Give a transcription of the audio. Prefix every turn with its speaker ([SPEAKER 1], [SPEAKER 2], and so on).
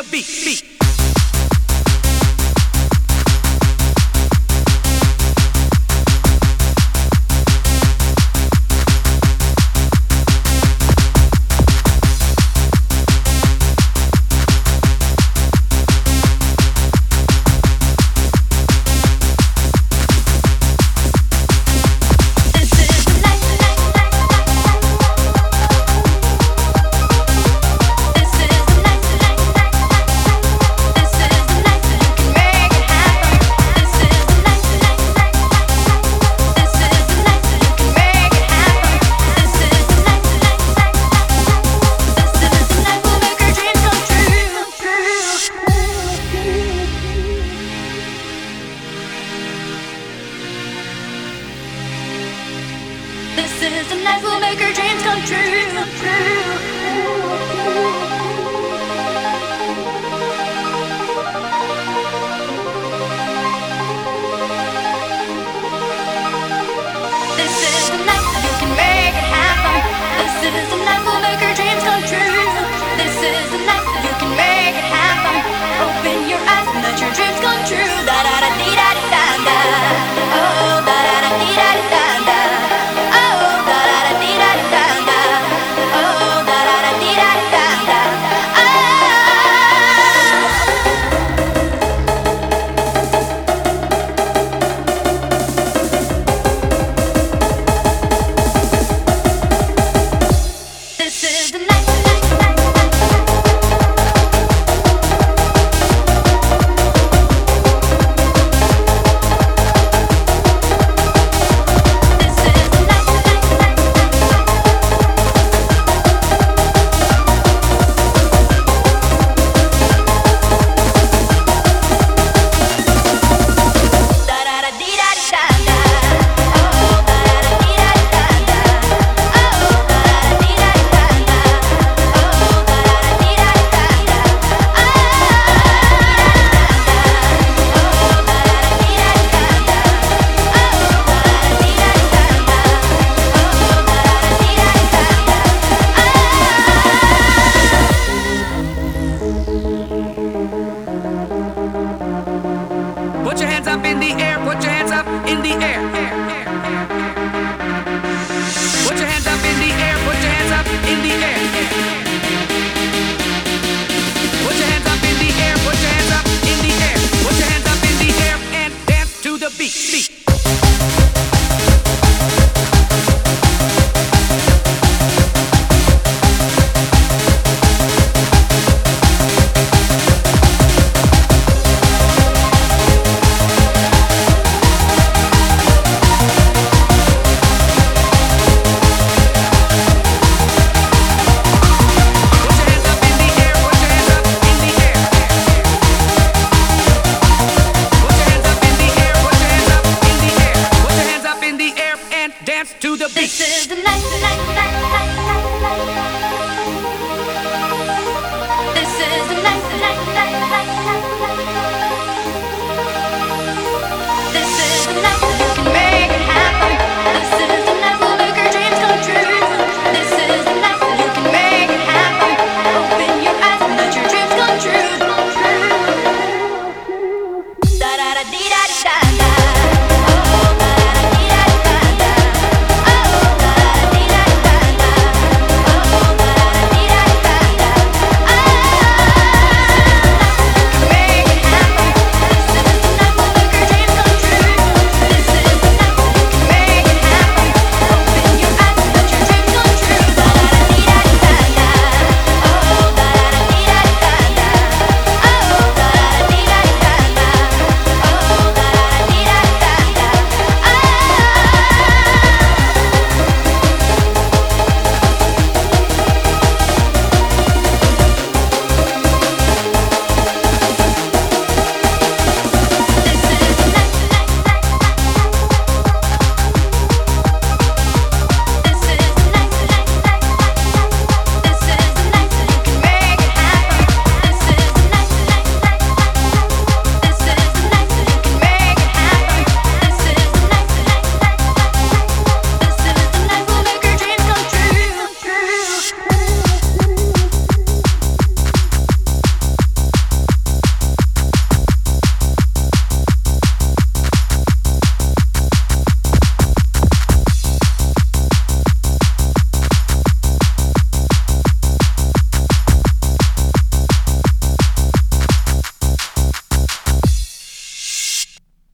[SPEAKER 1] beat.
[SPEAKER 2] This is the night we'll make our dreams come true. This is the night you can make it happen. This is the night we'll make our dreams come true. This is the night you can make it happen. Open your eyes and let your dreams come true. Da da da dee da dee da da. Oh, da da da dee da dee da da.
[SPEAKER 1] Put your hands up in the air, put your hands up in the air. Put your hands up in the air, put your hands up in the air. Put your hands up in the air, put your hands up in the air. Put your hands up in the air and dance to the beat.
[SPEAKER 2] This is the night.